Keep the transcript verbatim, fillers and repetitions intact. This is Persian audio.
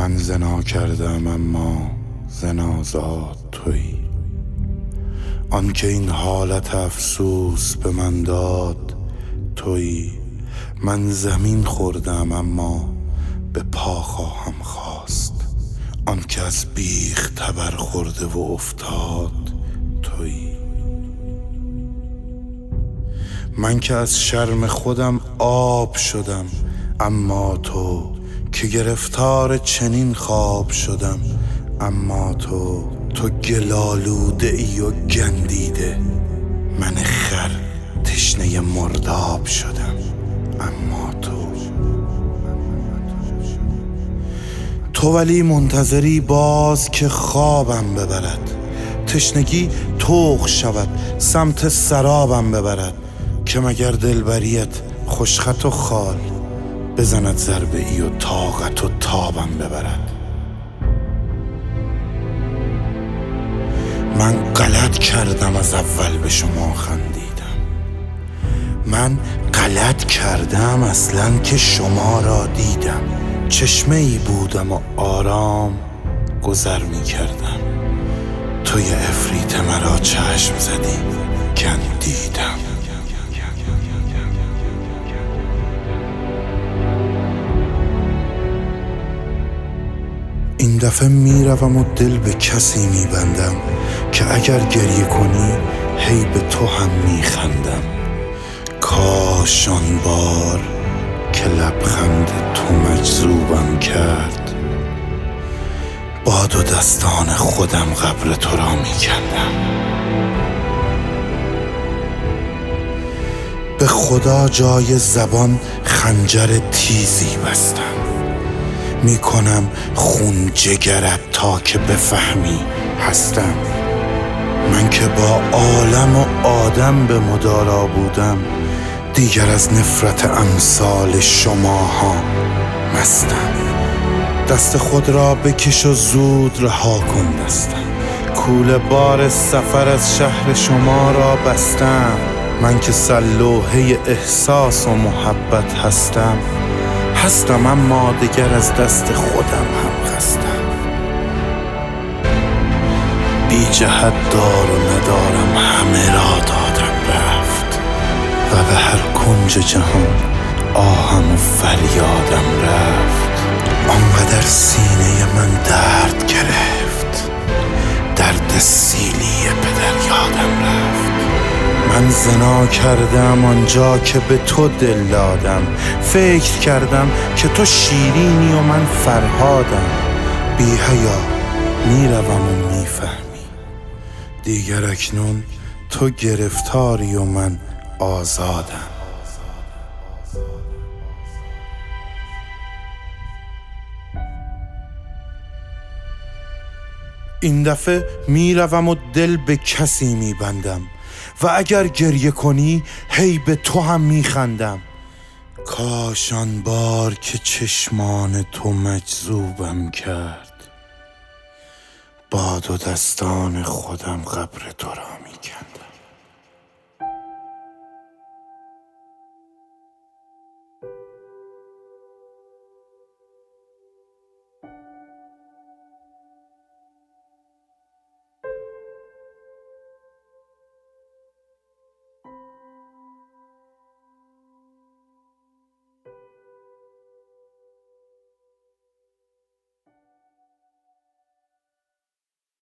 من زنا کردم اما زنازاد تویی. آن که این حالت افسوس به من داد تویی. من زمین خوردم اما به پا خواهم خواست. آن که از بیخ تبر خورده و افتاد تویی. من که از شرم خودم آب شدم اما تو، که گرفتار چنین خواب شدم اما تو. تو گلالوده ای و گندیده، من خر تشنه مرداب شدم اما تو. تو ولی منتظری باز که خوابم ببرد، تشنگی طوق شود سمت سرابم ببرد، که مگر دلبریت خوشخط و خال بزند ضربه ای و طاقت و تابم ببرد. من غلط کردم از اول به شما خندیدم. من غلط کردم اصلا که شما را دیدم. چشمه ای بودم و آرام گذر می کردم. توی افریت مرا چشم زدی گندیدم. این دفعه میروم و دل به کسی میبندم که اگر گریه کنی هی به تو هم میخندم. کاش آن بار که لبخند تو مجذوبم کرد، با دو دستان خودم قبر تو را میکندم. به خدا جای زبان خنجر تیزی بستم. میکنم خون جگرت تا که بفهمی هستم. من که با عالم و آدم به مدارا بودم، دیگر از نفرت امثال شماها مستم. دست خود را بکش و زود رها کن دستم. کوله بار سفر از شهر شما را بستم. من که سلوحه احساس و محبت هستم هستم اما دیگر از دست خودم هم خستم. بی جهت دار و ندارم همه را دادم رفت، و به هر کنج جهان آهم و فریادم رفت. آنقدر سینه من درد گرفت، درد سیلی پدر یادم رفت. من زنا کردم آنجا که به تو دل دادم. فکر کردم که تو شیرینی و من فرهادم. بی حیا میروم و میفهمی دیگر اکنون تو گرفتاری و من آزادم. این دفعه میروم و دل به کسی میبندم، و اگر گریه کنی هی به تو هم میخندم. کاش آن بار که چشمان تو مجذوبم کرد، با دو دستان خودم قبر تو را میکندم.